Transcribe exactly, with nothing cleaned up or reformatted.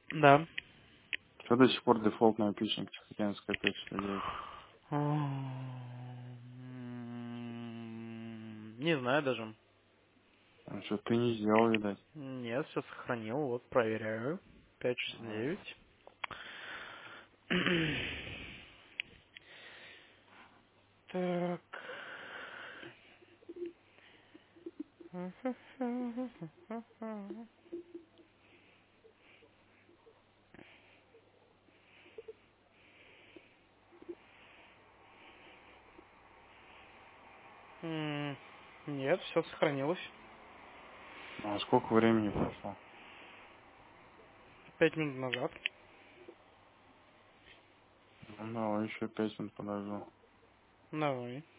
Да. Что до сих пор дефолтная пичинг Тихоокеанская опять что делать? М, Не знаю даже. А что ты не сделал, видать. Нет, все сохранил. Вот, проверяю. пять шестьдесят девять. Так. М, Нет, все сохранилось. А сколько времени прошло? Пять минут назад. Ну давай еще пять минут подожду. Давай.